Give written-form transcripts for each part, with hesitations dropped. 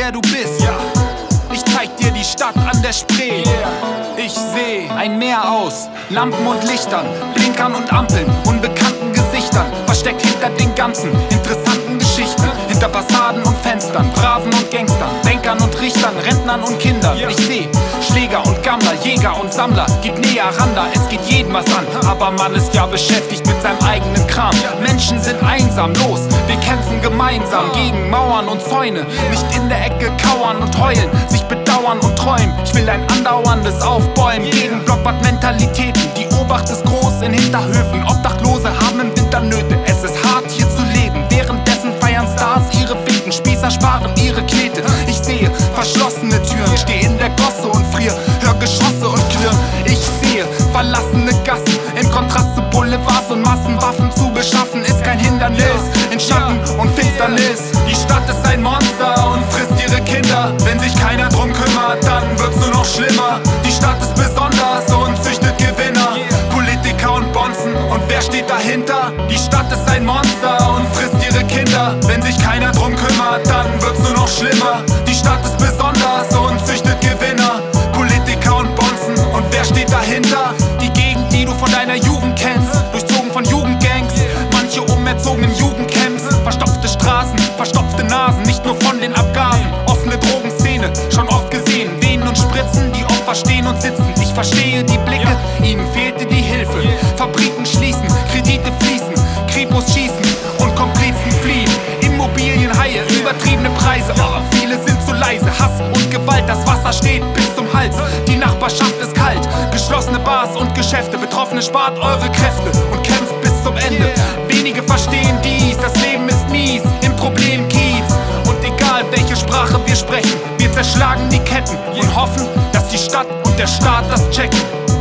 wer du bist. Ich zeig dir die Stadt an der Spree. Ich seh ein Meer aus Lampen und Lichtern, Blinkern und Ampeln, unbekannten Gesichtern, versteckt hinter den ganzen interessanten Geschichten, hinter Fassaden und Fenstern, Braven und Gangstern, Bankern und Richtern, Rentnern und Kindern. Ich seh Schläger und Gammler, Jäger und Sammler, geht näher ran da, es geht jedem was an, aber man ist ja beschäftigt mit seinem eigenen Kram. Menschen sind einsam, los, wir kämpfen gemeinsam gegen Mauern und Zäune, nicht in der Ecke kauern und heulen, sich bedauern und träumen. Ich will ein andauerndes Aufbäumen gegen Blockwart-Mentalitäten. Die Obacht ist groß in Hinterhöfen, Obdachlose haben im Winter Nöte. Es ist hart hier zu leben, währenddessen feiern Stars ihre Feten, Spießer sparen ihre Knete. Ich sehe verschlossene Türen, steh in der Gosse und frier, hör Geschosse und Klirren. Ich sehe verlassene Gassen, im Kontrast zu Boulevards und Massenwaffen zu beschaffen ist kein Hindernis. In Schatten und Finsternis, die Stadt ist ein Monster und frisst ihre Kinder. Wenn sich keiner drum kümmert, dann wird's nur noch schlimmer. Die Stadt ist besonders und züchtet Gewinner, Politiker und Bonzen, und wer steht dahinter? Die Stadt ist ein Monster und frisst ihre Kinder. Wenn sich keiner drum kümmert, dann wird's nur noch schlimmer. Die Stadt ist besonders und züchtet Gewinner, Politiker und Bonzen, und wer steht dahinter? Die Gegend, die du von deiner Jugend kennst, durchzogen von Jugendgangs, manche umerzogenen Jugendcamps, verstopfte Straßen, verstopfte Nasen, nicht nur von den Abgasen, offene Drogenszene, schon oft gesehen, Venen und Spritzen, die Opfer stehen und sitzen. Ich verstehe die Blicke, ihnen fehlte die Hilfe. Fabriken schließen, Kredite fließen, Kripos schießen und Komplizen fliehen. Immobilienhaie, übertriebene Preise, aber viele sind zu leise. Hass und Gewalt, das Wasser steht bis zum Hals. Die Nachbarschaft ist kalt, geschlossene Bars und Geschäfte. Betroffene spart eure Kräfte und kämpft bis zum Ende. Wenige verstehen dies, das Leben ist mies im Problemkiez. Und egal welche Sprache wir sprechen, wir zerschlagen die Ketten und hoffen, dass die Stadt und der Staat das checken.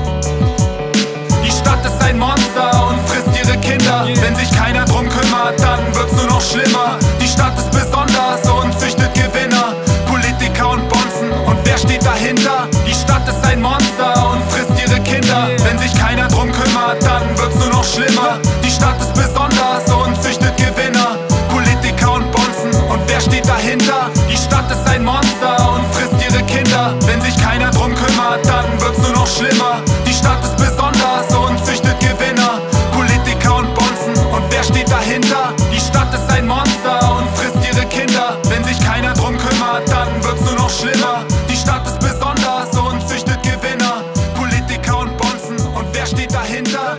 Die Stadt ist ein Monster und frisst ihre Kinder. Wenn sich keiner drum kümmert, dann wird's nur noch schlimmer. Die Stadt ist besonders und züchtet Gewinner, Politiker und Bonzen, und wer steht dahinter? Die Stadt ist ein Monster und frisst ihre Kinder. Wenn sich keiner drum kümmert, dann wird's nur noch schlimmer. Die Stadt ist besonders und züchtet Gewinner, Politiker und Bonzen, und wer steht dahinter? Die Stadt ist ein Monster und frisst ihre Kinder. Wenn sich keiner drum kümmert, dann wird's nur noch schlimmer. Die Stadt ist besonders und züchtet Gewinner, Politiker und Bonzen, und wer steht dahinter? Die Stadt ist ein Monster und frisst ihre Kinder. Wenn sich keiner drum kümmert, dann wird's nur noch schlimmer. Die Stadt ist besonders und züchtet Gewinner, Politiker und Bonzen, und wer steht dahinter?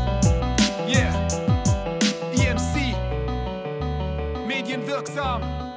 Yeah, EMC, medienwirksam.